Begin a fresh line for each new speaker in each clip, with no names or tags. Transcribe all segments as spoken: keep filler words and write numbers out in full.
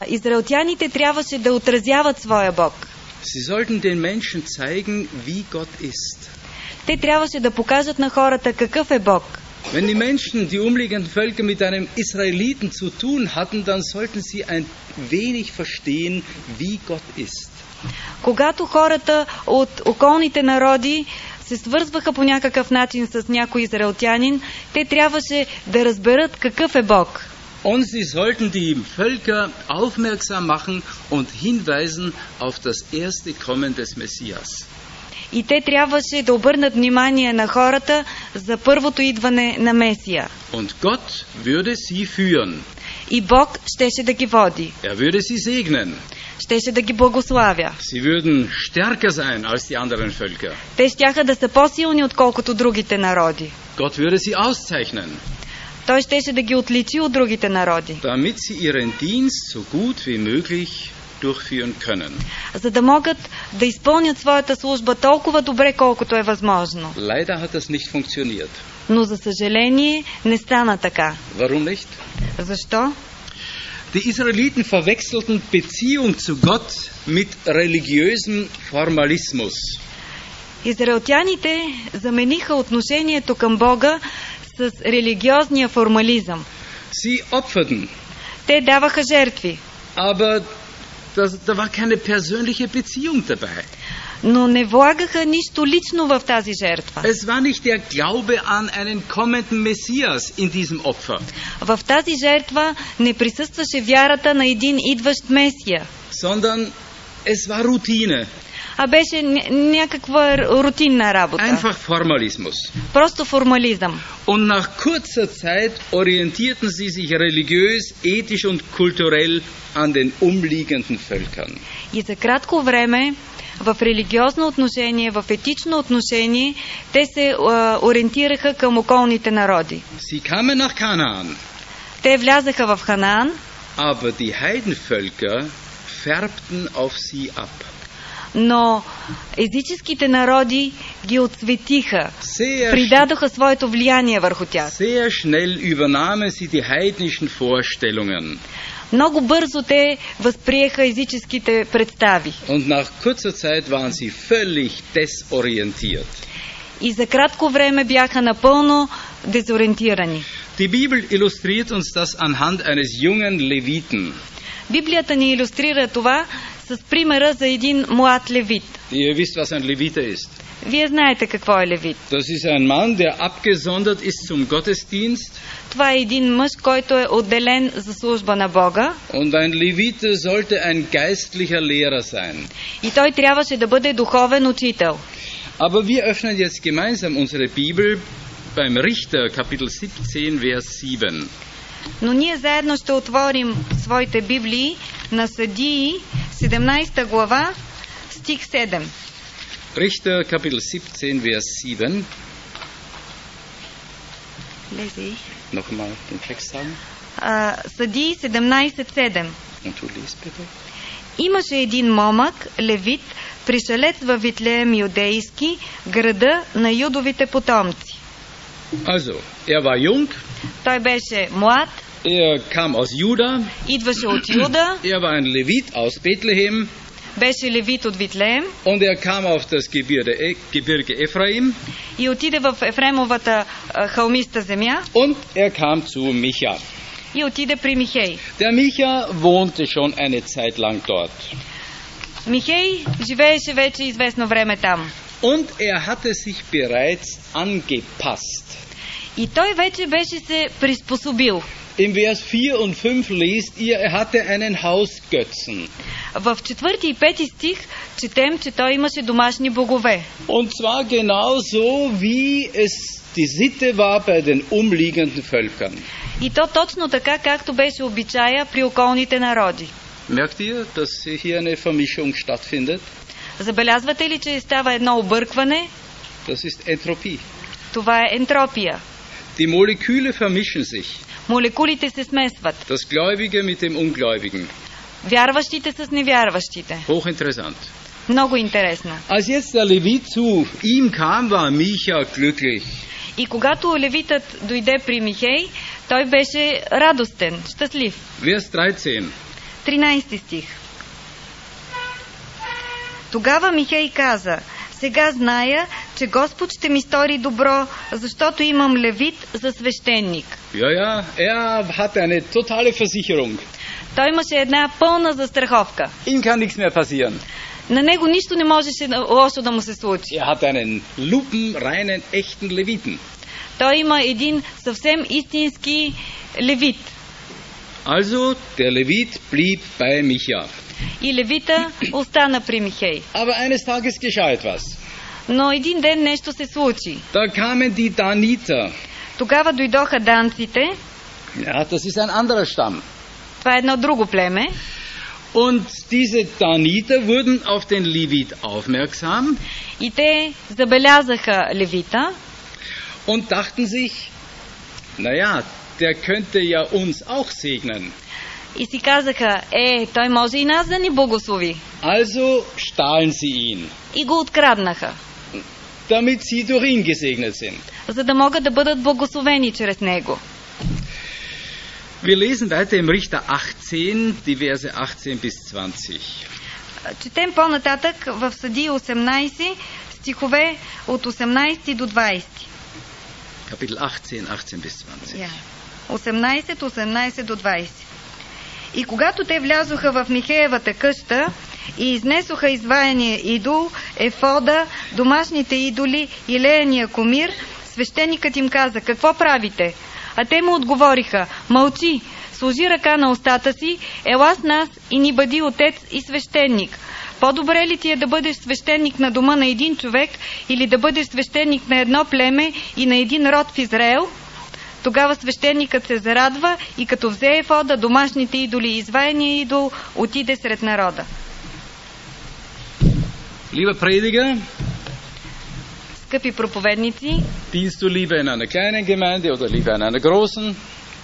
Израелтяните трябваше да отразяват своя Бог.
Sie sollten den Menschen zeigen, wie Gott ist.
Те трябваше да покажат на хората какъв е Бог.
Wenn die Menschen, die umliegenden Völker mit einem Israeliten zu tun hatten, dann sollten sie ein wenig verstehen, wie Gott ist.
Когато хората от околните народи се свързваха по някакъв начин с някой израелтянин, те трябваше да разберат какъв е Бог.
Und sie sollten die Völker aufmerksam machen und hinweisen auf das erste Kommen des Messias.
И те трябваше да обърнат внимание на хората за първото идване на Месия.
Und Gott würde sie führen.
И Бог щеше да ги води.
Er würde sie segnen.
Щеше да ги благославя.
Sie würden stärker sein als die anderen Völker.
Те щяха да са по-силни, отколкото другите народи.
Gott würde sie auszeichnen.
Той щеше да ги отличи от другите народи.
Damit sie ihren Dienst so gut wie möglich durchführen können.
За да могат да изпълнят своята служба толкова добре, колкото е възможно.
Leider hat das nicht funktioniert.
Но за съжаление не стана така.
Warum nicht?
Защо?
Die Israeliten verwechselten Beziehung zu Gott mit religiösem Formalismus.
Израелтяните замениха отношението към Бога с религиозния формализъм.
Sie opferten,
Те даваха жертви,
aber das, da war keine persönliche Beziehung dabei.
но не влагаха нищо лично в тази жертва.
Es war nicht der Glaube an einen kommenden Messias in diesem Opfer,
В тази жертва не присъстваше вярата на един идващ Месия,
sondern es war Routine,
а беше ня- някаква рутинна работа.
einfach Formalismus.
Просто формализъм.
Und nach kurzer Zeit orientierten sie sich religiös, ethisch und kulturell an den umliegenden Völkern.
И за кратко време, в религиозно отношение, в етично отношение, те се а, ориентираха към околните народи.
Sie kamen nach Kanaan,
Те влязаха в Ханаан,
aber die Heidenvölker färbten auf sie ab.
но езическите народи ги отцветиха,
Sehr,
придадоха своето влияние върху тях.
sehr schnell übernahmen sie die heidnischen Vorstellungen.
Много бързо те възприеха езическите представи.
Und nach kurzer Zeit waren sie völlig desorientiert.
И за кратко време бяха напълно дезориентирани.
Die Bibel illustriert uns das anhand eines jungen Leviten.
Библията ни илюстрира това с примера за един млад левит.
Ihr wisst, was ein Levite ist.
Вие знаете какво е левит.
Das ist ein Mann, der abgesondert ist zum Gottesdienst.
Това е един мъж, който е отделен за служба на Бога.
Und ein Levite sollte ein geistlicher Lehrer sein.
И той трябваше да бъде духовен учител.
Aber wir öffnen jetzt gemeinsam unsere Bibel beim Richter, Kapitel siebzehn, Vers sieben.
Но ние заедно ще отворим своите Библии на Съдии, седемнадесета глава, стих седем.
Richter, Kapitel siebzehn, Vers sieben.
Лези.
Nochmal den Text sagen.
А, Съдии седемнадесет седем.
Und du liest bitte.
Имаше един момък, левит, пришелец във Витлеем юдейски, града на юдовите потомци.
Also, er war jung,
Той беше млад,
er kam aus Juda,
идваше от Юда,
er war ein Levit aus Bethlehem
беше левит от Витлеем
und er kam auf das Gebirge, Gebirge Ephraim
и отиде в Ефремовата а, хълмиста земя
und er kam zu Micha.
и отиде при Михей.
Der Micha wohnte schon eine Zeit lang dort.
Михей живееше вече известно време там.
Und er hatte sich bereits angepasst.
И той вече беше се приспособил.
Im Vers vier und fünf lest ihr, er hatte einen Hausgötzen.
В четвърти и пети стих четем, че той имаше домашни богове.
Und zwar genauso, wie es die Sitte war bei den umliegenden Völkern.
И то точно така, както беше обичая при околните народи.
Merkt ihr, dass hier eine Vermischung stattfindet?
Забелязвате ли, че става едно объркване?
Das ist Entropie.
Това е ентропия.
Die Moleküle vermischen sich.
Молекулите се смесват.
Das Gläubige mit dem Ungläubigen.
Вярващите с невярващите.
Hochinteressant.
Много интересно.
Als jetzt der Levit zu ihm kam, war Micha glücklich.
И когато левитът дойде при Михей, той беше радостен, щастлив.
Vers dreizehn.
тринайсети стих. Тогава Михей каза: сега зная, че Господ ще ми стори добро, защото имам левит за свещеник.
Ja, ja, er hatte eine totale Versicherung.
Той имаше една пълна застраховка.
Ihm kann nichts mehr passieren.
На него нищо не можеше лошо да му се случи.
Er hat einen lupenreinen, echten Leviten.
Той има един съвсем истински левит.
Also, der Levit blieb bei Micha.
И левита остана при Михей.
Aber eines Tages geschah etwas.
Но един ден нещо се случи.
Da kamen die Daniter.
Тогава дойдоха данците.
Ja, das ist ein anderer Stamm.
Това е едно друго племе.
Und diese Daniter wurden auf den Levit aufmerksam.
И те забелязаха левита.
Und dachten sich, naja, der könnte ja uns auch segnen.
И си казаха: е, той може и нас да ни благослови.
Also stahlen sie ihn,
И го откраднаха,
damit sie durch ihn gesegnet sind.
за да могат да бъдат благословени чрез него.
Wir lesen weiter im Richter achtzehn, die Verse achtzehn bis zwanzig.
Четем по-нататък в Съдии осемнайсет, стихове от осемнайсети до двайсети.
Kapitel achtzehn, achtzehn bis zwanzig.
Yeah. осемнайсет, осемнайсет до двайсет. И когато те влязоха в Михеевата къща и изнесоха изваяния идол, ефода, домашните идоли и леяния комир, свещеникът им каза: какво правите? А те му отговориха: мълчи, сложи ръка на устата си, ела с нас и ни бъди отец и свещеник. По-добре ли ти е да бъдеш свещеник на дома на един човек или да бъдеш свещеник на едно племе и на един род в Израел? Тогава свещеникът се зарадва и като взе ефода, домашните идоли и изваяния идол, отиде сред народа.
Lieber Prediger,
скъпи проповедници,
dienst du lieber in einer kleinen Gemeinde oder lieber in einer großen?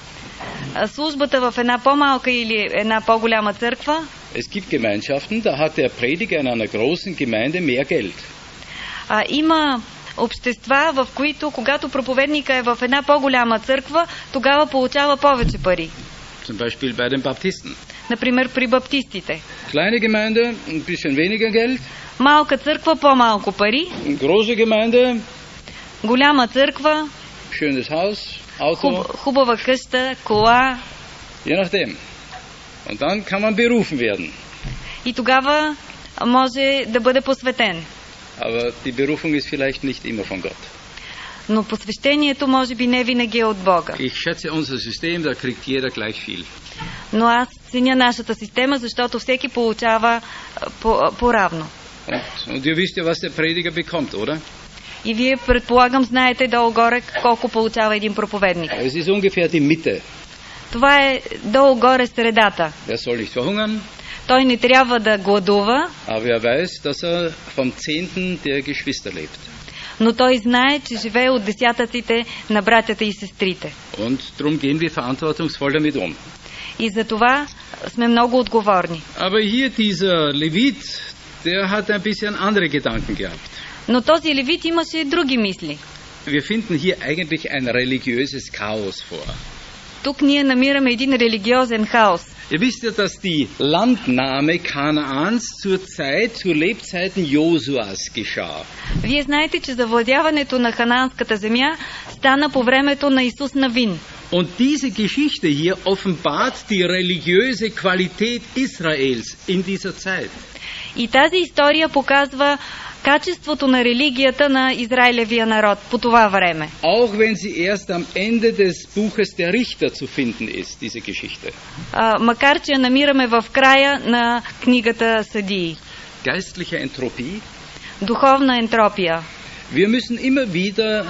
Службата в една по-малка или една по-голяма църква?
Es gibt Gemeinschaften, da hat der Prediger in einer großen Gemeinde mehr Geld.
А, има общества, в които, когато проповедника е в една по-голяма църква, тогава получава повече пари.
Zum Beispiel bei den Baptisten.
Например, при баптистите.
Kleine Gemeinde, ein bisschen weniger Geld.
Малка църква, по-малко пари.
Große Gemeinde.
Голяма църква.
Schönes Haus, Auto.
Хуб, хубава къща, кола.
Je nachdem. Und dann kann man berufen werden.
И тогава може да бъде посветен.
Aber die Berufung ist vielleicht nicht immer von Gott.
Но посвещението може би не винаги е от Бога.
Ich schätze unser System, da kriegt jeder gleich viel.
Но аз ценя нашата система, защото всеки получава по-равно.
Und ihr wisst ja, was der Prediger bekommt, oder?
И вие, предполагам, знаете долу-горе колко получава един проповедник.
Es ist ungefähr die Mitte.
Това е долу-горе средата.
Er soll nicht verhungern.
Той не трябва да гладува.
Aber er weiß, dass er vom Zehnten der Geschwister lebt.
Но той знае, че живее от десятъците на братята и сестрите.
Und darum gehen wir verantwortungsvoll damit um.
И за това сме много отговорни.
Aber hier dieser Levit, der hat ein bisschen andere Gedanken gehabt.
Но този левит имаше други мисли.
Wir finden hier eigentlich ein religiöses Chaos vor.
Тук ние намираме един религиозен хаос.
Ihr wisst ja, dass die Landnahme Kanaans zur Zeit, zu Lebzeiten Josuas geschah.
Вие знаете, че завладяването на ханаанската земя стана по времето на Исус Навин.
Und diese Geschichte hier offenbart die religiöse Qualität Israels in dieser Zeit.
И тази история показва качеството на религията на Израилевия народ по това време.
Auch wenn sie erst am Ende des Buches der Richter zu finden ist, diese Geschichte.
А, макар че я намираме в края на книгата Съдии.
Geistliche Entropie.
Духовна ентропия.
Wir müssen immer wieder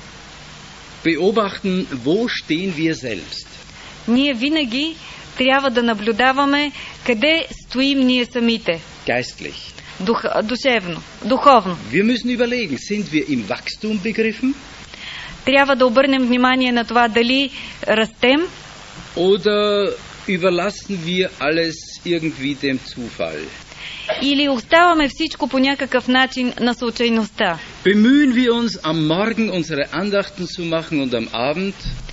beobachten, wo stehen wir selbst.
Ние винаги трябва да наблюдаваме къде стоим ние самите.
Geistlich.
Дух, душевно, духовно.
Wir müssen überlegen, sind wir im Wachstum begriffen?
Трябва да обърнем внимание на това дали растем
Oder überlassen wir alles irgendwie dem Zufall?
или оставаме всичко по някакъв начин на случайността.
Bemühen wir uns, am Morgen unsere Andachten zu machen und am Abend?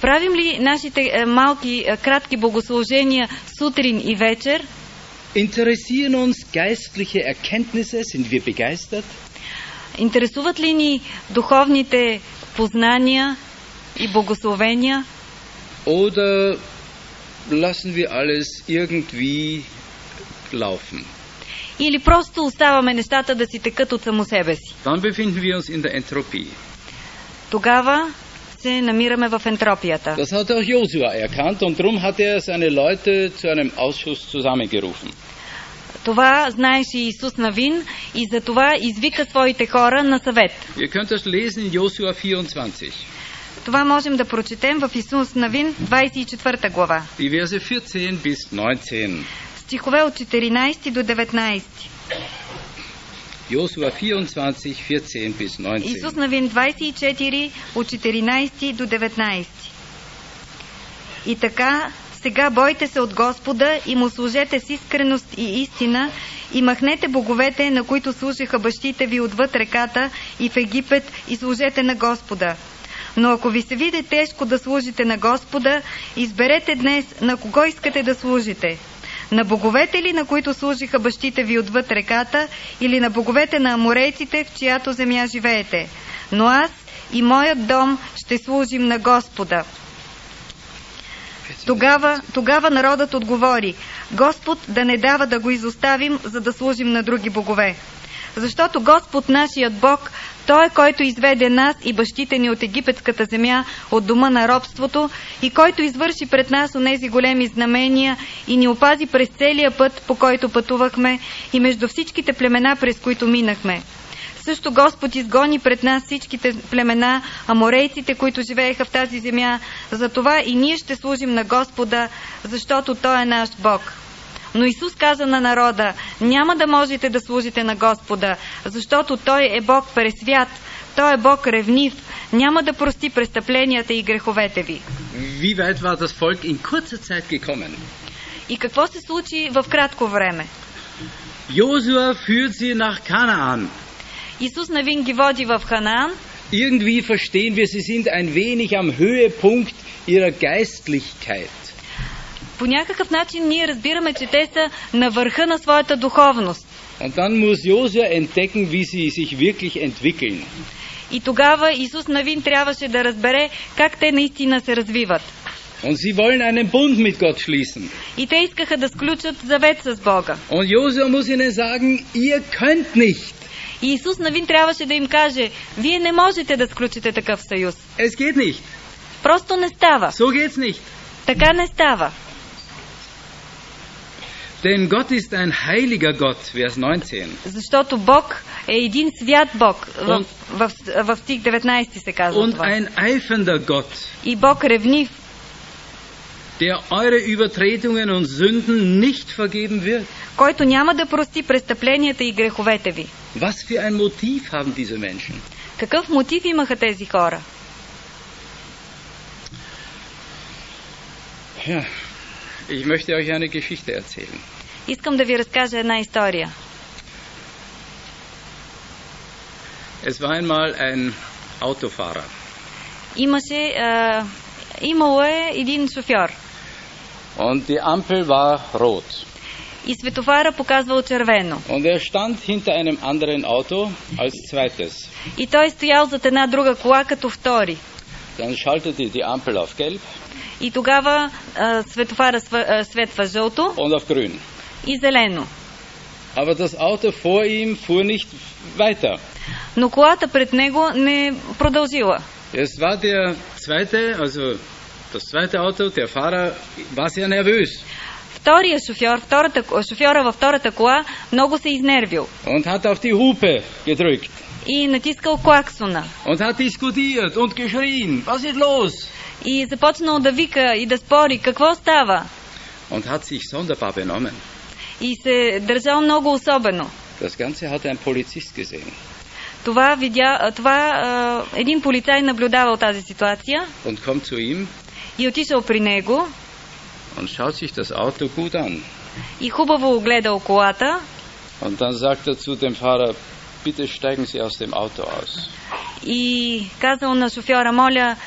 Правим ли нашите е, малки, е, кратки богослужения сутрин и вечер?
Interessieren uns geistliche Erkenntnisse? Sind wir begeistert?
Интересуват ли ни духовните познания и богословения?
Oder lassen wir alles irgendwie laufen?
Или просто оставаме нещата да си текат от само себе си?
Dann befinden wir uns in der Entropie.
Тогава се намираме в ентропията.
Das hat auch Josua erkannt und darum hat er seine Leute zu einem Ausschuss zusammengerufen.
Това знаеше Исус Навин и за това извика своите хора на съвет.
Ihr könnt das lesen in Josua vierundzwanzig.
Това можем да прочетем в Исус Навин двадесет и четвърта глава.
Die Verse vierzehn bis neunzehn.
Стихове от четиринадесети до деветнадесети.
Josua vierundzwanzig, vierzehn bis neunzehn.
Исус Навин двадесет и четири от четиринадесети до деветнадесети. И така, сега бойте се от Господа и му служете с искреност и истина и махнете боговете, на които служиха бащите ви отвъд реката и в Египет, и служете на Господа. Но ако ви се види тежко да служите на Господа, изберете днес на кого искате да служите. На боговете ли, на които служиха бащите ви отвъд реката, или на боговете на аморейците, в чиято земя живеете? Но аз и моят дом ще служим на Господа. Тогава, тогава народът отговори: Господ да не дава да го изоставим, за да служим на други богове. Защото Господ, нашият Бог, Той е, който изведе нас и бащите ни от египетската земя, от дома на робството, и който извърши пред нас онези големи знамения и ни опази през целия път, по който пътувахме, и между всичките племена, през които минахме. Също Господ изгони пред нас всичките племена, аморейците, които живееха в тази земя. Затова и ние ще служим на Господа, защото Той е наш Бог. Но Исус каза на народа: няма да можете да служите на Господа, защото Той е Бог пресвят, Той е Бог ревнив, няма да прости престъпленията и греховете ви.
Wie weit war das Volk in kurzer Zeit gekommen?
И какво се случи в кратко време?
Josua führt sie nach Kanaan.
Исус Навин ги води в Ханаан.
Irgendwie verstehen wir, sie sind ein wenig am Höhepunkt ihrer Geistlichkeit.
По някакъв начин ние разбираме, че те са на върха на своята духовност.
Und dann muss Josua entdecken, wie sie sich wirklich entwickeln.
И тогава Исус Навин трябваше да разбере как те наистина се развиват.
Und sie wollen einen Bund mit Gott schließen.
И те искаха да сключат завет с Бога.
Und Josua muss ihnen sagen, ihr könnt nicht.
И Исус Навин трябваше да им каже: вие не можете да сключите такъв съюз.
Es geht nicht.
Просто не става.
So geht's nicht.
Така не става.
Denn Gott ist ein heiliger Gott, Vers neunzehn.
Защото Бог е един свят Бог. В, в, в, в стих деветнадесети се казва
Und
това.
ein eifender Gott,
И Бог ревнив,
der eure Übertretungen und Sünden nicht vergeben wird.
който няма да прости престъпленията и греховете ви.
Was für ein Motiv haben diese Menschen?
Какъв мотив имаха тези хора?
Ja, ich möchte euch eine Geschichte erzählen.
Искам да ви разкажа една история.
Es war einmal ein Autofahrer.
Имаше, а, имало е един шофьор.
Und die Ampel war rot.
И светофара показвал червено.
Und er stand hinter einem anderen Auto als zweites.
И той стоял зад една друга кола като втори.
Dann schaltete die Ampel auf gelb.
И тогава а, светофара св, а, светва жълто
Und auf grün.
и зелено.
Aber das Auto vor ihm fuhr nicht weiter.
Но колата пред него не продължила.
Es war der zweite, also das zweite Auto, der Fahrer war sehr nervös.
Втория шофьор, втората, шофьора във втората кола много се изнервил.
Und hat auf die Hupe gedrückt.
И натискал клаксона.
Und hat diskutiert und geschrien. Was ist los?
И започнал да вика и да спори какво става.
Und hat sich sonderbar benommen.
И се държал много особено.
Das Ganze hat ein Polizist gesehen.
Това, видя, това а, един полицай наблюдавал тази ситуация.
Und kommt zu ihm.
И отишъл при него.
Und schaut sich das Auto gut an.
И хубаво огледал колата.
Und dann sagt er zu dem Fahrer, bitte steigen Sie aus dem Auto aus.
И казал на шофьора: моля,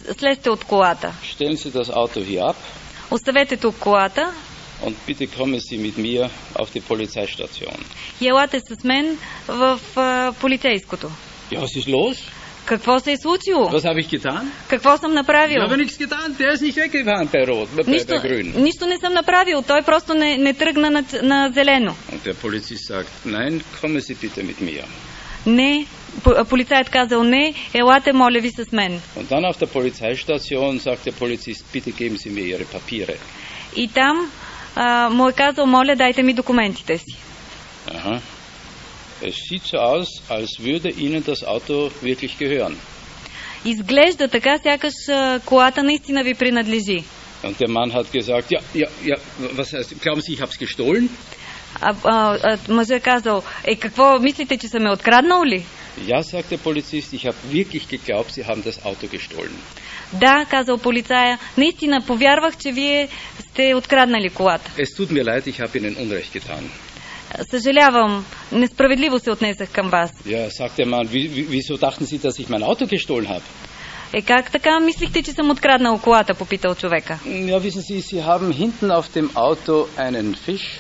слезте от колата.
Stellen Sie das Auto hier ab
Оставете тук колата
und bitte kommen Sie mit mir auf die Polizeistation.
и елате с мен в а, полицейското.
Ja, was ist los?
Какво се е случило?
Was habe ich getan?
Какво съм направил?
Ich habe nichts getan. Der ist nicht weggefahren bei Rot, bei,
Нищо,
bei Grün.
нищо не съм направил. Той просто не, не тръгна на, на зелено.
Und der Polizist sagt, nein, kommen Sie bitte mit mir.
Не, по- полицаят казал не, елате, моля ви, с мен.
Und dann auf der Polizeistation sagt der Polizist, bitte geben Sie mir Ihre Papiere.
И там а, му е казал, моля, дайте ми документите си.
Aha. Es sieht so aus, als würde Ihnen das Auto wirklich gehören.
Изглежда така, сякаш а, колата наистина ви принадлежи.
Und der Mann hat gesagt, ja, ja, ja, was heißt, glauben Sie, ich habe es gestohlen?
А, а, а мъжът е казал, е, какво мислите, че съм е откраднал ли?
Ja, sagt der Polizist, ich habe wirklich geglaubt, Sie haben das Auto gestohlen.
Да, казал полицая, наистина повярвах, че вие сте откраднали колата.
Es tut mir leid, ich habe Ihnen Unrecht getan.
Съжалявам, несправедливо се отнесах към вас.
Ja, sagt der Mann, wie, wie, wieso dachten Sie, dass ich mein Auto gestohlen habe?
Е, как така мислихте, че съм откраднал колата, попитал човека.
Ja, wissen Sie, Sie haben hinten auf dem Auto einen Fisch.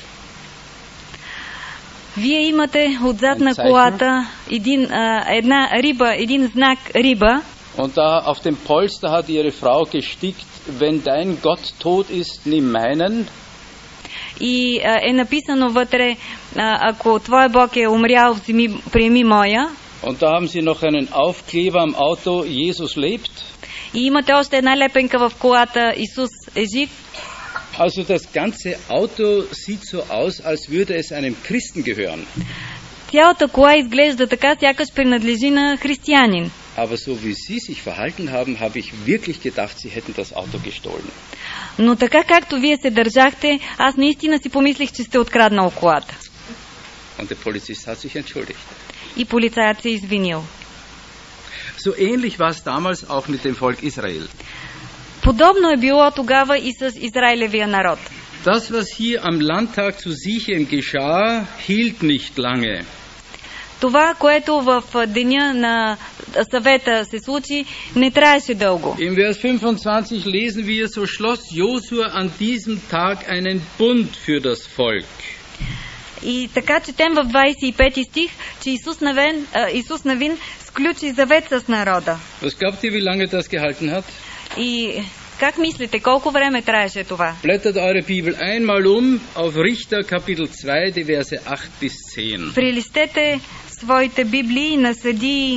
Вие имате отзад на колата един, а, една риба, един знак риба.
Und da auf dem Polster hat Ihre Frau gestickt, wenn dein Gott tot ist, nimm meinen.
И а, е написано вътре, а, ако твой Бог е умрял, вземи, приеми моя.
Und da haben Sie noch einen Aufkleber am Auto, Jesus lebt.
И имате още една лепенка в колата, Исус е жив.
Also das ganze Auto sieht so aus, als würde es einem Christen gehören.
Цялата кола изглежда така, сякаш принадлежи на християнин.
Aber so wie Sie sich verhalten haben, habe ich wirklich gedacht, Sie hätten das Auto gestohlen.
Но така както вие се държахте, аз наистина си помислих, че сте откраднал колата.
Und der Polizist hat sich entschuldigt.
И полицаят се извинил.
So ähnlich war es damals auch mit dem Volk Israel.
Подобно е било тогава и с Израилевия народ.
Das, was hier am Landtag zu Sichem geschah, hielt nicht lange.
Това, което в деня на съвета се случи, не траеше дълго.
Im Vers fünfundzwanzig lesen wir, so schloss Josua an diesem Tag einen Bund für das Volk.
И така четем в двадесет и пети стих, че Исус Навин, а, Исус Навин сключи завет с народа.
Was glaubt ihr, wie lange das gehalten hat?
И как мислите, колко време траеше това?
Blättert eure Bibel einmal um auf Richter Kapitel zwei, die Verse acht bis zehn.
Прилистете своите Библии на Съдии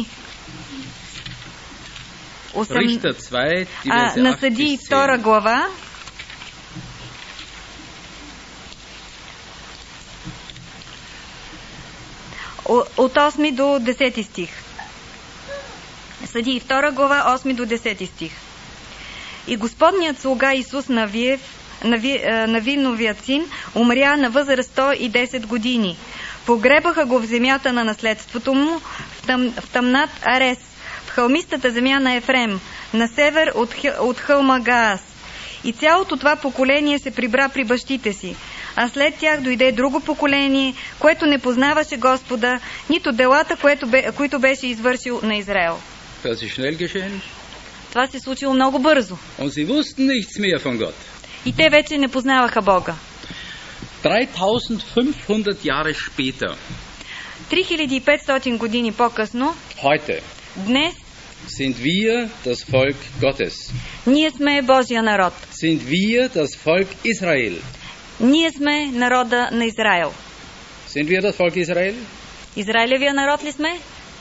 Richter zwei, die
а,
Verse
на
acht
Съдии
bis
втора
zehn.
глава. От осми до десети стих. Съдии втора глава, осми до десети стих. И Господният слуга Исус Навиев, Нави, Навиновият син, умря на възраст сто и десет години. Погребаха го в земята на наследството му, в, тъм, в тъмнат Арес, в хълмистата земя на Ефрем, на север от, от хълма Гаас. И цялото това поколение се прибра при бащите си. А след тях дойде друго поколение, което не познаваше Господа, нито делата, което бе, които беше извършил на Израел.
Das ist schnell geschehen.
Това се случило много бързо.
Und sie wussten nichts mehr von Gott.
И те вече не познаваха Бога.
dreitausendfünfhundert Jahre später,
три хиляди и петстотин години по-късно,
heute,
днес,
sind wir das Volk Gottes.
ние сме Божия народ.
Sind wir das Volk Israel.
Ние сме народа на Израел.
Sind wir das Volk Israel?
Израилевия народ ли сме?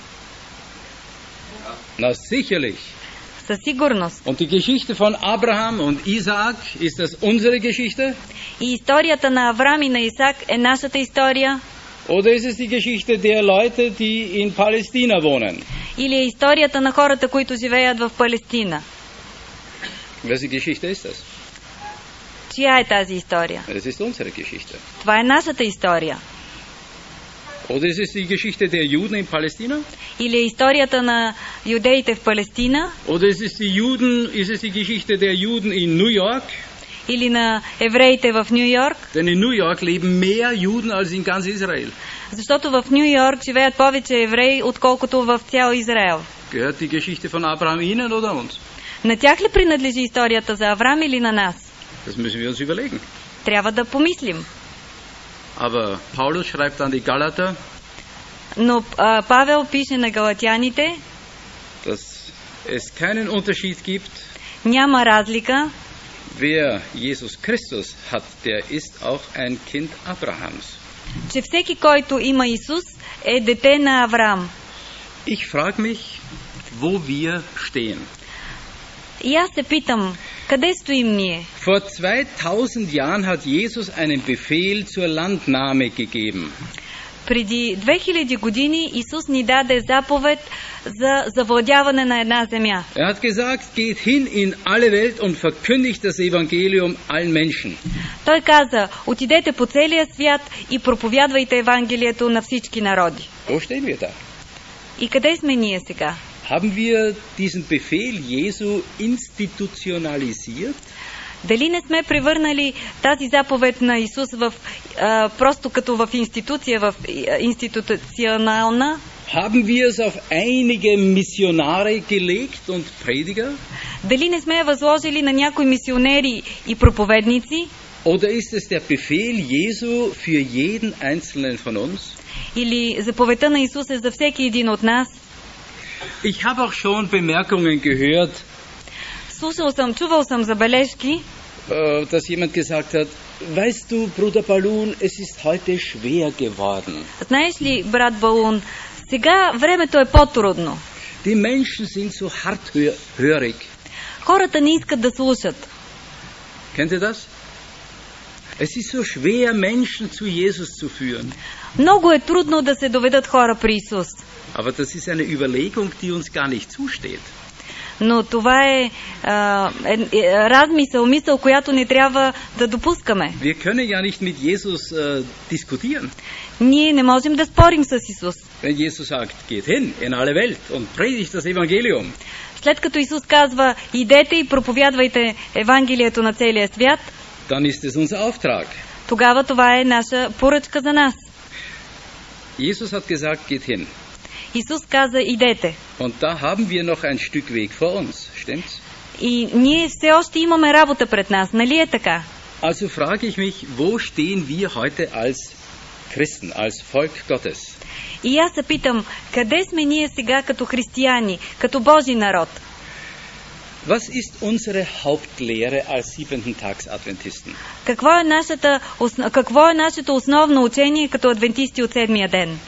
Na sicherlich.
Със сигурност.
Und die Geschichte von Abraham und Isaac, ist das unsere Geschichte?
И историята на Аврам и на Исак е нашата история?
Oder ist es die Geschichte der Leute, die in Palästina wohnen?
Или е историята на хората, които живеят в Палестина?
Welche Geschichte ist das?
Чия е тази история?
Das ist unsere Geschichte.
Това е нашата история.
Oder ist es die Geschichte der Juden in Palästina?
Или е историята на юдеите в Палестина?
Oder ist es die Juden, ist es die Geschichte der Juden in New York?
Или на евреите в Ню Йорк?
Denn in New York leben mehr Juden als in ganz Israel.
Защото в Ню Йорк живеят повече евреи, отколкото в цял Израел.
Gehört die Geschichte von Abraham Ihnen oder uns?
На тях ли принадлежи историята за Авраам или на нас?
Das müssen wir uns überlegen.
Трябва да помислим.
Aber Paulus schreibt an die Galater,
Но а, Павел пише на галатяните,
dass es keinen Unterschied gibt.
няма разлика.
Wer Jesus Christus hat, der ist auch ein Kind Abrahams.
Че всеки, който има Исус, е дете на Авраам.
Ich frage mich, wo wir stehen.
И аз се питам, къде стоим ние?
Vor zweitausend Jahren hat Jesus einen Befehl zur Landnahme gegeben.
Преди две хиляди години Исус ни даде заповед за завладяване на една земя.
Er hat gesagt, geht hin in alle Welt und verkündigt das Evangelium allen Menschen.
Той каза, отидете по целия свят и проповядвайте Евангелието на всички народи.
Wo stehen wir da?
И къде сме ние сега?
Haben wir diesen Befehl Jesu institutionalisiert?
Дали не сме превърнали тази заповед на Исус в, а, просто като в институция, в а, институционална?
Haben wir es auf einige Missionare gelegt und Prediger?
Дали не сме я възложили на някои мисионери и проповедници?
Oder ist es der Befehl Jesu für jeden einzelnen von uns?
Или заповедта на Исус е за всеки един от нас?
Ich habe auch schon Bemerkungen gehört,
Слушал съм, чувал съм забележки,
dass jemand gesagt hat, weißt du, Bruder Balun, es ist heute schwer geworden.
знаеш ли, брат Балун, сега времето е по-трудно.
Die Menschen sind so harthörig.
Хората не искат да слушат.
Kennt ihr das? Es ist so schwer, Menschen zu Jesus zu führen.
Много е трудно да се доведат хора при Исус.
Aber das ist eine Überlegung, die uns gar nicht zusteht.
Но това е, а, е, е размисъл, мисъл, която не трябва да допускаме.
Wir können ja nicht mit Jesus äh, diskutieren.
Ние не можем да спорим с Исус.
Wenn Jesus sagt, geht hin in alle Welt und predigt das Evangelium,
След като Исус казва, идете и проповядвайте Евангелието на целия свят,
dann ist es unser Auftrag.
тогава това е наша поръчка за нас.
Jesus hat gesagt, geht hin.
Исус каза, идете.
Und da haben wir noch ein Stück Weg vor uns, stimmt's?
И ние все още имаме работа пред нас, нали е така?
Also frage ich mich, wo stehen wir heute als Christen, als Volk Gottes?
И аз се питам, къде сме ние сега като християни, като Божи народ?
Was ist unsere Hauptlehre als Siebenten-Tags-Adventisten?
Какво е, нашата, какво е нашето основно учение като адвентисти от седмия ден?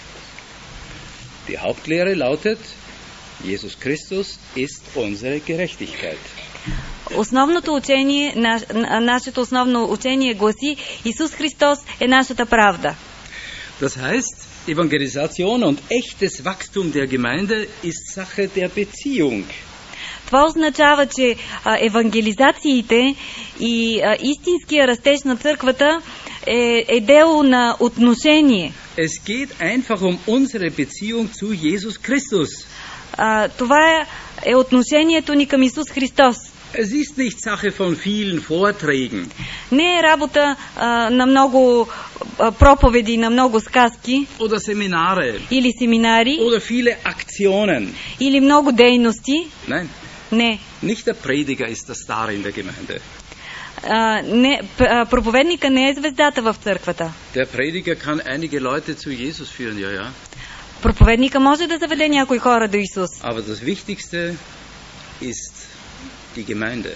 Die Hauptlehre lautet, Jesus Christus ist unsere Gerechtigkeit.
Основното учение, наш, нашето основно учение гласи, Исус Христос е нашата правда.
Das heißt, Evangelisation und echtes Wachstum der Gemeinde ist Sache der Beziehung.
Това означава, че а, евангелизациите и а, истинския растеж на църквата е, е дело на отношение.
Es geht einfach um unsere Beziehung zu Jesus Christus.
А, това е, е отношението ни към Исус Христос.
Es ist nicht Sache von vielen Vorträgen.
Не е работа а, на много а, проповеди, на много сказки
Oder Seminare.
или семинари
Oder viele Aktionen.
или много дейности.
Nein,
Не.
nicht der Prediger ist der Star in der Gemeinde.
А, не а, проповедника не е звездата в църквата.
Der Prediger kann einige Leute zu Jesus führen, ja, ja.
Проповедника може да заведе някои хора до Исус.
Aber das Wichtigste ist die Gemeinde.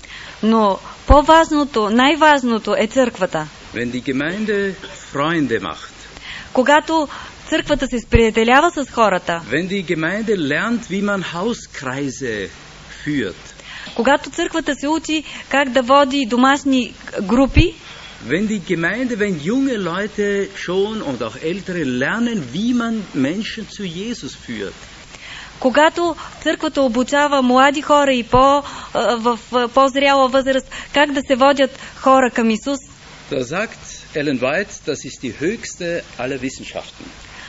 Но по-важното, най-важното е църквата.
Wenn die Gemeinde Freunde macht,
Когато църквата се сприятелява с хората,
wenn die Gemeinde lernt, wie man Hauskreise führt,
когато църквата се учи как да води домашни групи,
wenn die Gemeinde, wenn junge Leute schon und auch ältere lernen, wie man Menschen zu Jesus führt,
когато църквата обучава млади хора и по, в по-зряла възраст как да се водят хора към Исус,
da sagt Ellen White, das ist die höchste aller Wissenschaften.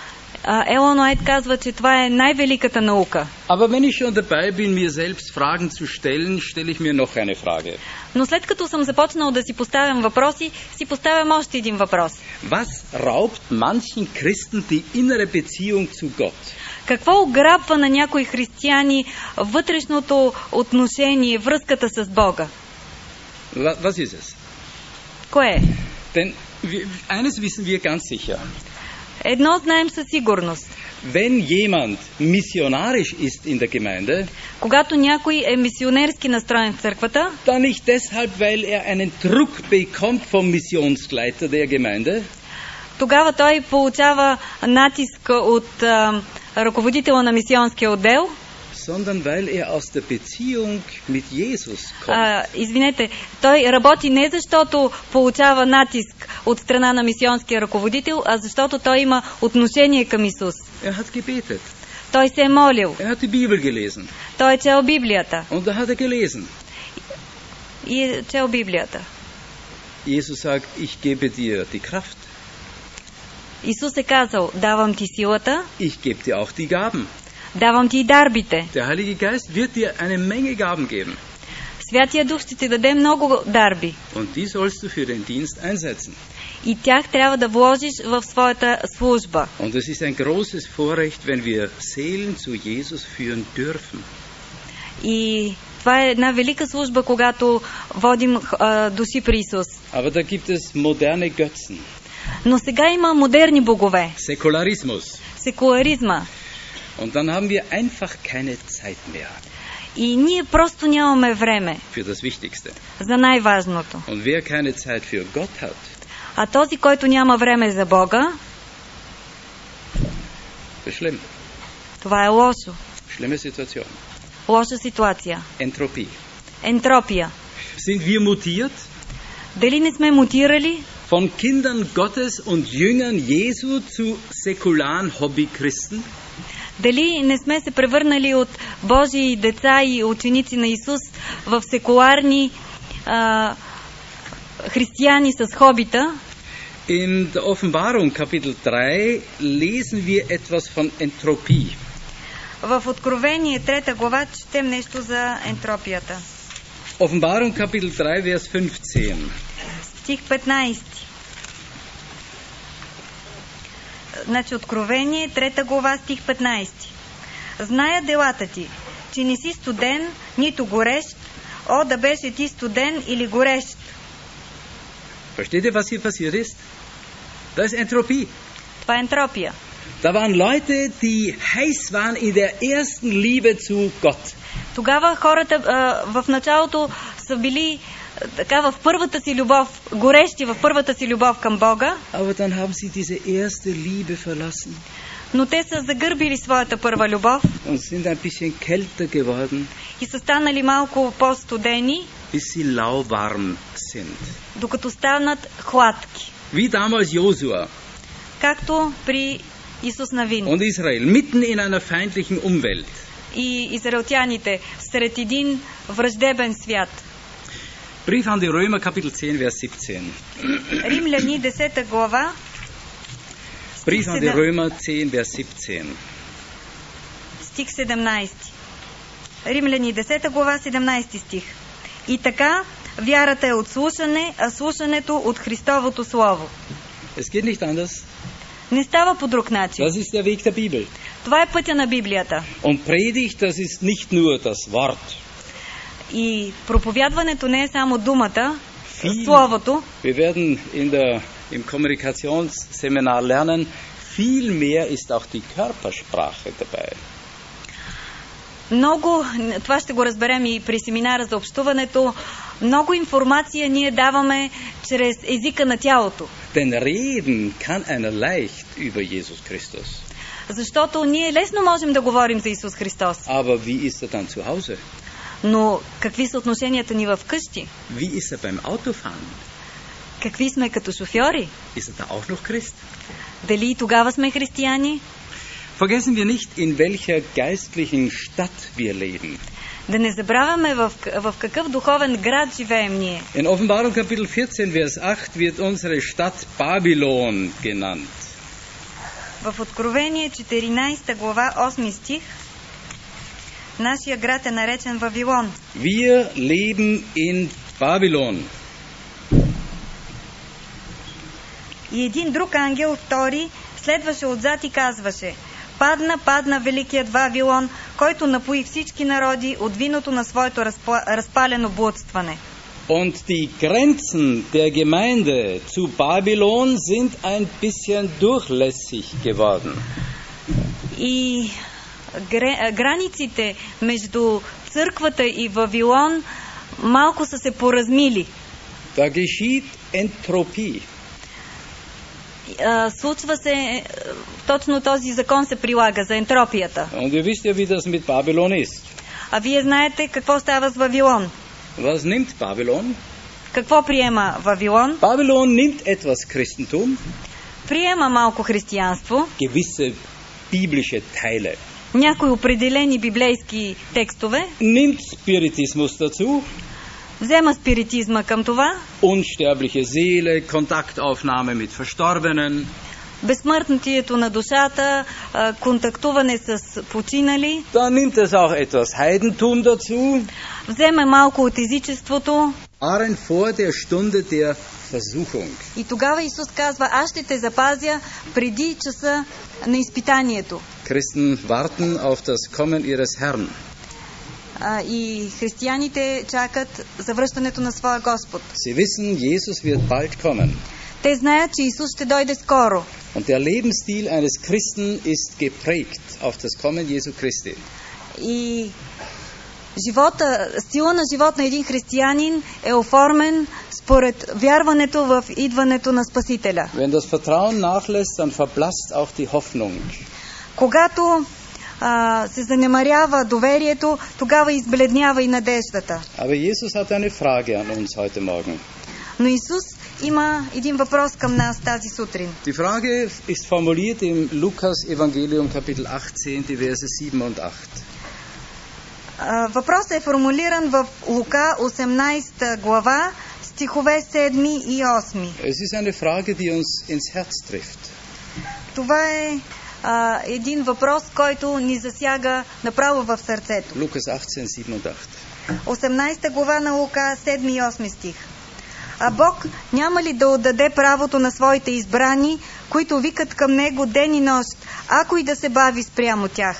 Елън Уайт казва, че това е най-великата наука.
Aber wenn ich schon dabei bin, mir selbst Fragen zu stellen, stelle ich mir noch eine Frage.
Но след като съм започнал да си поставям въпроси, си поставям още един въпрос.
Was raubt manchen Christen die innere Beziehung zu Gott?
Какво ограбва на някои християни вътрешното отношение, връзката с Бога?
Was ist es?
Кое е?
Denn wir, eines wissen wir ganz sicher.
Едно знаем със сигурност.
Wenn jemand missionarisch ist in der Gemeinde,
когато някой е мисионерски настроен в църквата,
dann nicht deshalb, weil er einen Druck bekommt vom Missionsleiter der Gemeinde,
тогава той получава натиск от а, ръководителя на мисионския отдел,
sondern weil er aus der Beziehung mit Jesus kommt.
А, извинете, той работи не защото получава натиск от страна на мисионския ръководител, а защото той има отношение към Исус.
Er hat gebetet.
Той се е молил.
Er hat die Bibel gelesen.
Той е чел Библията.
Und da hat er gelesen.
И е чел Библията.
Jesus sagt, ich gebe dir die Kraft.
Исус е казал, давам ти силата,
Ich gebe dir auch die Gaben.
давам ти и дарбите.
Der Heilige Geist wird dir eine Menge Gaben geben.
Святия Дух ще ти даде много дарби.
Und die sollst du für den Dienst einsetzen.
И тях трябва да вложиш в своята служба.
Und es ist ein großes Vorrecht, wenn wir Seelen zu Jesus führen dürfen.
И това е една велика служба, когато водим а, души при Исус.
Aber da gibt es moderne Götzen.
Но сега има модерни богове.
Säkularismus.
Секуларизма.
Und dann haben wir einfach keine Zeit mehr.
И ние просто нямаме време
für das Wichtigste.
за най-важното.
Und wer keine Zeit für Gott hat,
А този, който няма време за Бога,
ist schlimm.
това е лошо.
Schlimme Situation.
Лоша ситуация.
Entropie.
Ентропия.
Sind wir mutiert?
Дали не сме мутирали
Von Kindern Gottes und Jüngern Jesu zu säkularen Hobbychristen?
Дали не сме се превърнали от Божии деца и ученици на Исус в секуларни а, християни с хобита?
In der Offenbarung Kapitel drei lesen wir etwas von Entropie.
В Откровение трета глава четем нещо за ентропията.
Offenbarung Kapitel drei Vers fünfzehn.
Стих петнайсети. Значи Откровение, трета глава, стих петнайсети. Зная делата ти, че не си студен, нито горещ. О, да беше ти студен или горещ.
Versteht ihr, was hier passiert ist? Da ist Entropie.
Това е ентропия.
Da waren Leute, die heiß waren in der ersten Liebe zu Gott.
Тогава хората а, в началото са били така в първата си любов, горещи в първата си любов към Бога.
Aber dann haben sie diese erste Liebe verlassen.
Но те са загърбили своята първа любов.
Und sind ein bisschen kälter geworden.
И са станали малко по-студени.
Bis sie lauwarm sind.
Докато станат хладки.
Wie damals Josua.
Както при Исус Навин.
Und Israel, mitten in einer feindlichen Umwelt.
И израелтяните сред един враждебен свят.
Brief an die Römer, Kapitel zehn, Vers siebzehn.
Римляни, десета глава.
Brief an die Römer zehn, Vers siebzehn.
Стих седемнайсети. Римляни, десета глава, седемнайсети стих. И така, вярата е от слушане, а слушането от Христовото Слово.
Es geht nicht anders.
Не става по друг начин.
Das ist der Weg der Bibel.
Това е пътя на Библията.
Und Predigt, das ist nicht nur das Wort.
И проповядването не е само думата,
Viel,
Словото.
wir werden in der, im Kommunikationsseminar lernen, viel mehr ist auch die Körpersprache dabei.
Много, това ще го разберем и при семинара за общуването, много информация ние даваме чрез езика на тялото.
Denn reden kann einer leicht über Jesus Christus.
Защото ние лесно можем да говорим за Исус Христос.
Aber wie ist er dann zu Hause?
Но какви са отношенията ни в къщи?
Wie ist er beim Autofahren?
Какви сме като шофьори?
Ist er da auch noch Christ?
Дали и тогава сме християни?
Vergessen wir nicht, in welcher geistlichen Stadt wir leben.
Да не забравяме в, в какъв духовен град живеем ние.
In Offenbarung Kapitel vierzehn, Vers acht wird unsere Stadt Babylon genannt.
В Откровение четиринайсета глава, осми стих, нашия град е наречен Вавилон.
Wir leben in Babylon.
И един друг ангел, втори, следваше отзад и казваше: Падна, падна великият Вавилон, който напои всички народи от виното на своето разпа- разпалено блудстване.
Und die Grenzen der Gemeinde zu Babylon sind ein bisschen durchlässig geworden.
И гре- границите между църквата и Вавилон малко са се поразмили.
Da geschieht Entropie.
А, случва се, точно този закон се прилага за ентропията.
Und ihr wisst ja, wie das mit Babylon ist.
А вие знаете какво става с Вавилон.
Was nimmt Babylon?
Какво приема Вавилон?
Babylon nimmt etwas Christentum,
Приема малко християнство,
gewisse biblische Teile,
някои определени библейски текстове,
nimmt Spiritismus dazu,
взема спиритизма към това,
unsterbliche Seele, Kontaktaufnahme mit Verstorbenen,
безсмъртнотието на душата, а, контактуване с починали,
dann nimmt es auch etwas Heidentum dazu,
взема малко от езичеството.
waren vor der Stunde der Versuchung.
И тогава Исус казва: аз ще те запазя преди часа на изпитанието.
Christen warten auf das Kommen ihres Herrn.
А, и християните чакат завръщането на своя Господ.
Sie wissen, Jesus wird bald kommen.
Те знаят, че Исус ще дойде скоро.
Und der Lebensstil eines Christen ist geprägt auf das Kommen Jesu Christi.
И живота, стила на живот на един християнин е оформен според вярването в идването на Спасителя.
Wenn das Vertrauen nachlässt, dann verblasst auch die Hoffnung.
Когато а, се занемарява доверието, тогава избледнява и надеждата.
Aber Jesus hat eine Frage an uns heute Morgen.
Но Исус има един въпрос към нас тази сутрин.
Die Frage ist formuliert im Lukas Evangelium Kapitel achtzehn, die Verse sieben und acht.
А, въпросът е формулиран в Лука осемнадесета глава, стихове седми и осми.
Es ist eine Frage, die uns ins Herz trifft.
Това е а, един въпрос, който ни засяга направо в сърцето.
Lukas achtzehn, sieben und acht.
осемнадесета глава на Лука, седми и осми стих. А Бог няма ли да отдаде правото на своите избрани, които викат към Него ден и нощ, ако и да се бави спрямо тях?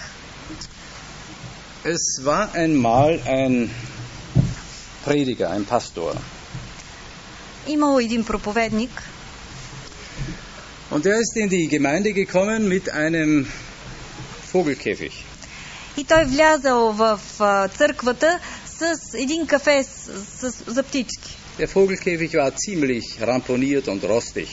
Es war einmal ein Prediger, ein Pastor.
Имало един проповедник,
Und er ist in die Gemeinde gekommen mit einem Vogelkäfig.
и той влязал в а, църквата с един кафе с, с, за птички.
Der Vogelkäfig war ziemlich ramponiert und rostig.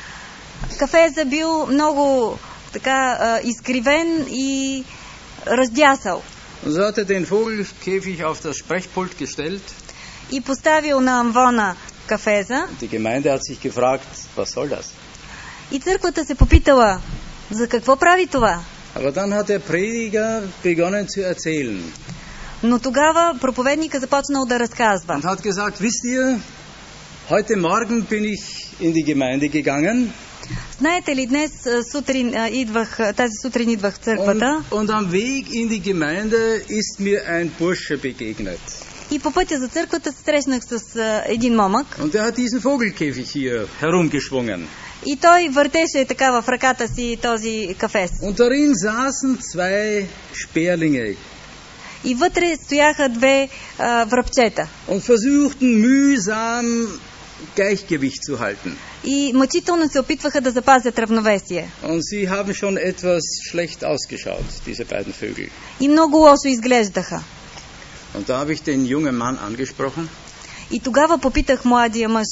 Кафеза бил много така а, изкривен и раздясал.
Und so hat er den Vogelkäfig auf das Sprechpult gestellt.
И поставил на амвона кафеза.
Die Gemeinde hat sich gefragt, was soll das?
И църквата се попитала: за какво прави това?
Aber dann hat der Prediger begonnen zu erzählen.
Но тогава проповедника започнал да разказва.
Und hat gesagt, wisst ihr, heute Morgen bin ich in die Gemeinde gegangen.
Знаете ли, днес сутрин идвах, тази сутрин идвах в църквата.
Und, und am Weg in die Gemeinde ist mir ein Bursche begegnet.
И по пътя за църквата се срещнах с а, един момък.
Und der hat diesen Vogelkäfig hier herumgeschwungen.
И той въртеше така в ръката си този кафес.
Und darin saßen zwei Sperlinge.
И вътре стояха две а, връбчета.
Und versuchten mühsam Gleichgewicht zu halten.
И мъчително се опитваха да запазят равновесие.
Und sie haben schon etwas schlecht ausgeschaut, diese beiden Vögel.
И много лошо изглеждаха.
Und da habe ich den jungen Mann angesprochen
И тогава попитах младия мъж: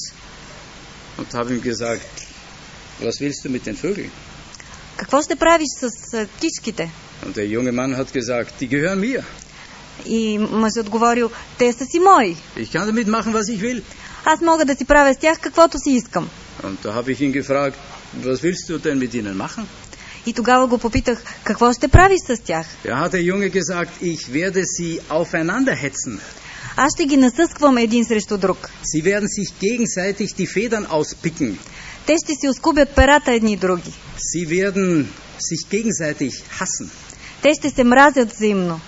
und habe ihm gesagt, was willst du mit den Vögeln?
какво ще правиш с а, птичките?
Und der junge Mann hat gesagt, die gehören mir.
И мъжът отговорил: те са си мои.
Ich kann damit machen, was ich will.
Аз мога да си правя с тях каквото си искам.
Und da habe ich ihn gefragt, was willst du denn mit ihnen machen?
И тогава го попитах: какво ще правиш с тях?
Da hat der Junge gesagt, ich werde sie aufeinander hetzen.
Аз ще ги насъсквам един срещу друг.
Sie werden sich gegenseitig die Federn auspicken.
Те ще си оскубят перата едни и други.
Sie werden sich gegenseitig hassen.
Те ще се мразят взаимно.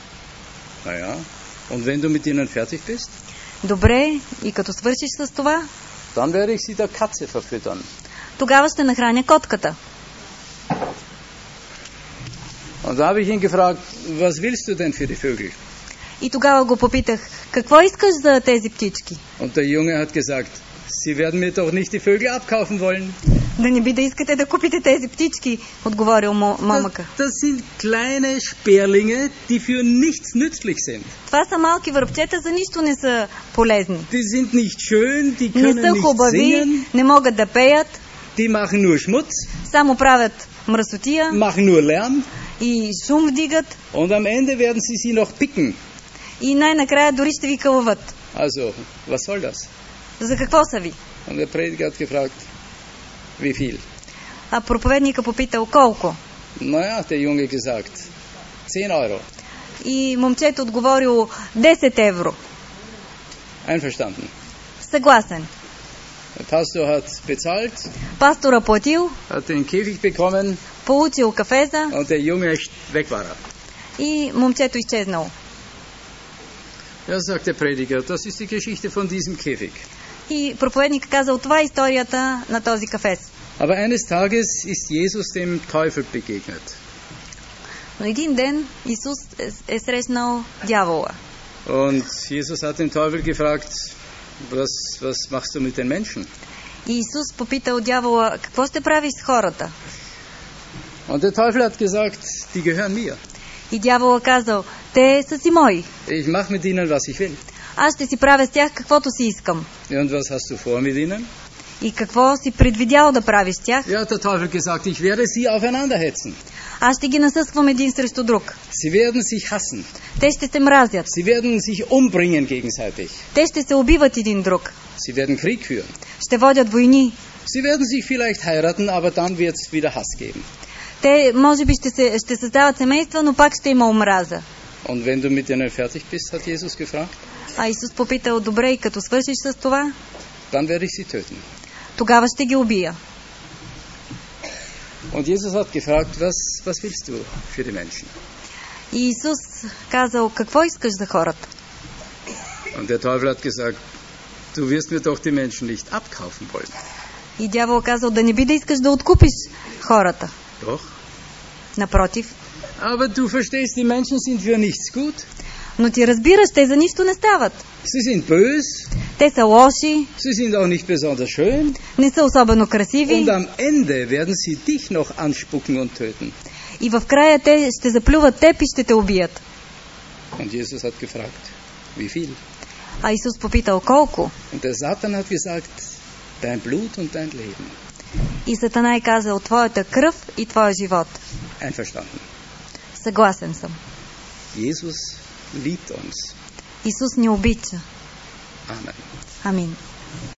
Naja, und wenn du mit ihnen fertig bist,
Добре, и като свършиш с това,
dann werde ich sie der Katze verfüttern.
тогава ще нахраня котката.
Und da habe ich ihn gefragt, was willst du denn für die Vögel?
И тогава го попитах, какво искаш за тези птички?
Und der Junge hat gesagt, Sie werden mir doch nicht die Vögel abkaufen wollen.
Да не би да искате да купите тези птички, отговорил момъка.
Das, das sind kleine Sperlinge, die für nichts nützlich sind.
Това са малки връбчета, за нищо не са полезни.
Die sind nicht schön, die
Не
können
са
nicht
хубави,
singen,
не могат да пеят,
die machen nur Schmutz,
само правят мръсотия
machen nur Lärm
и шум вдигат
und am Ende werden sie sie noch picken.
и най-накрая дори ще ви кълват.
Also, was soll das?
За какво са ви?
Und der Prediger hat gefragt, wie viel?
А проповедника попитал колко.
Naja, der Junge gesagt, zehn Euro.
И момчето отговорило десет евро.
Einverstanden.
Съгласен.
Der Pastor hat bezahlt,
Пастора платил,
hat den Käfig bekommen
получил кафеза
und der Junge weg war er.
и момчето изчезнало.
Ja, sagt der Prediger, das ist die Geschichte von diesem Käfig.
И проповедник казал, това е историята на този кафес.
Aber eines Tages ist Jesus dem Teufel begegnet.
Но един ден Исус е, е срещнал дявола.
Und Jesus hat den Teufel gefragt, was, was machst du mit den Menschen?
И Исус попитал дявола, какво ще правиш с хората?
Und der Teufel hat gesagt, die gehören mir.
И дявола казал, те са си мои.
Ich mache mit ihnen, was ich will.
Аз ще си правя с тях каквото си искам.
Und was hast du vor mit ihnen?
И какво си предвидял да правиш с тях?
Ja, der Teufel gesagt, ich werde sie aufeinander hetzen.
Аз ще ги насъсквам един срещу друг.
Sie werden sich hassen.
Те ще се мразят.
Sie werden sich umbringen gegenseitig.
Те ще се убиват един друг.
Sie werden Krieg führen.
Ще водят войни.
Sie werden sich vielleicht heiraten, aber dann wird es wieder Hass geben.
Те може би ще, се, ще създават семейства, но пак ще има омраза.
Und wenn du mit denen fertig bist, hat Jesus gefragt,
А Исус попитал, добре, и като свършиш с това,
dann werde ich sie töten.
тогава ще ги убия.
Und Jesus hat gefragt, was, was willst du für die Menschen?
И Исус казал, какво искаш за хората?
Und der Teufel hat gesagt, du wirst mir doch die Menschen nicht abkaufen wollen.
И дявол казал, да не би да искаш да откупиш хората.
Doch.
Напротив.
Aber du verstehst, die Menschen sind für nichts gut.
Но ти разбираш, те за нищо не стават.
Sie sind böse.
Те са лоши,
Sie sind auch nicht besonders schön.
не са особено красиви.
Und am Ende werden sie dich noch anspucken und töten.
И в края те ще заплюват теб и ще те убият.
Und Jesus hat gefragt, wie viel?
А Исус попитал колко.
Und der Satan hat gesagt, dein Blut und dein Leben.
И Сатана е казал, твоята кръв и твоя живот.
Einverstanden.
Съгласен съм.
Jesus liebt uns.
Исус ни обича.
Amen.
Амин.